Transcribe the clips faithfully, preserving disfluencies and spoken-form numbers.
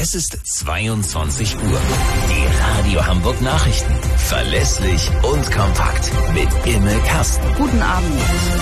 Es ist zweiundzwanzig Uhr. Die Radio Hamburg Nachrichten. Verlässlich und kompakt mit Imme Kasten. Guten Abend.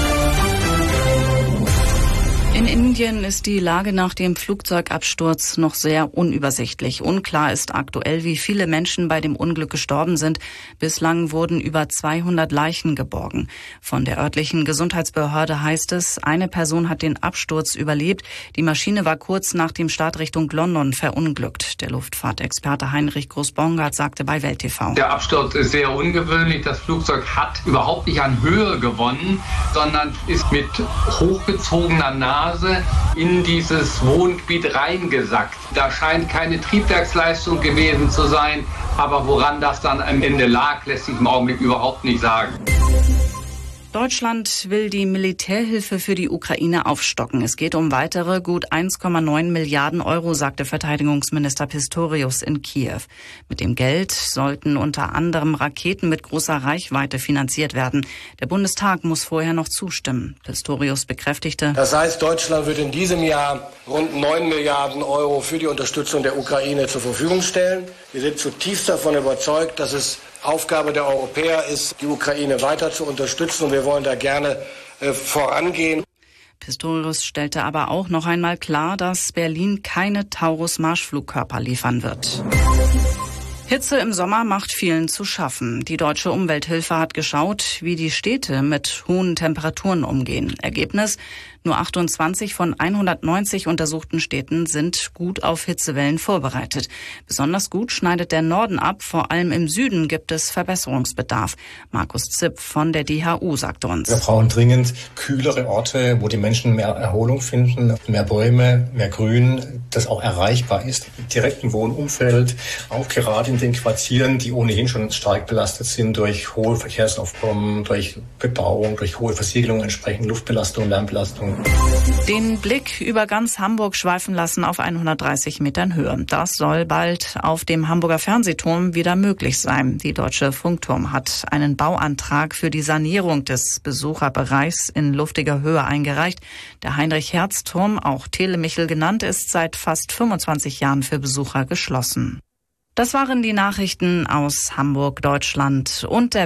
In Indien ist die Lage nach dem Flugzeugabsturz noch sehr unübersichtlich. Unklar ist aktuell, wie viele Menschen bei dem Unglück gestorben sind. Bislang wurden über zweihundert Leichen geborgen. Von der örtlichen Gesundheitsbehörde heißt es, eine Person hat den Absturz überlebt. Die Maschine war kurz nach dem Start Richtung London verunglückt. Der Luftfahrtexperte Heinrich Groß-Bongard sagte bei Welt T V. Der Absturz ist sehr ungewöhnlich. Das Flugzeug hat überhaupt nicht an Höhe gewonnen, sondern ist mit hochgezogener Nase in dieses Wohngebiet reingesackt. Da scheint keine Triebwerksleistung gewesen zu sein, aber woran das dann am Ende lag, lässt sich im Augenblick überhaupt nicht sagen. Deutschland will die Militärhilfe für die Ukraine aufstocken. Es geht um weitere gut eins Komma neun Milliarden Euro, sagte Verteidigungsminister Pistorius in Kiew. Mit dem Geld sollten unter anderem Raketen mit großer Reichweite finanziert werden. Der Bundestag muss vorher noch zustimmen. Pistorius bekräftigte: Das heißt, Deutschland wird in diesem Jahr rund neun Milliarden Euro für die Unterstützung der Ukraine zur Verfügung stellen. Wir sind zutiefst davon überzeugt, dass es Aufgabe der Europäer ist, die Ukraine weiter zu unterstützen, und wir wollen da gerne äh, vorangehen. Pistorius stellte aber auch noch einmal klar, dass Berlin keine Taurus-Marschflugkörper liefern wird. Hitze im Sommer macht vielen zu schaffen. Die Deutsche Umwelthilfe hat geschaut, wie die Städte mit hohen Temperaturen umgehen. Ergebnis: Nur achtundzwanzig von hundertneunzig untersuchten Städten sind gut auf Hitzewellen vorbereitet. Besonders gut schneidet der Norden ab. Vor allem im Süden gibt es Verbesserungsbedarf. Markus Zipp von der D H U sagte uns: Wir brauchen dringend kühlere Orte, wo die Menschen mehr Erholung finden, mehr Bäume, mehr Grün, das auch erreichbar ist. Im direkten Wohnumfeld, auch gerade in den Quartieren, die ohnehin schon stark belastet sind durch hohe Verkehrsaufkommen, durch Bebauung, durch hohe Versiegelung, entsprechend Luftbelastung, Lärmbelastung. Den Blick über ganz Hamburg schweifen lassen auf hundertdreißig Metern Höhe. Das soll bald auf dem Hamburger Fernsehturm wieder möglich sein. Die Deutsche Funkturm hat einen Bauantrag für die Sanierung des Besucherbereichs in luftiger Höhe eingereicht. Der Heinrich-Hertz-Turm, auch Telemichel genannt, ist seit fast fünfundzwanzig Jahren für Besucher geschlossen. Das waren die Nachrichten aus Hamburg, Deutschland und der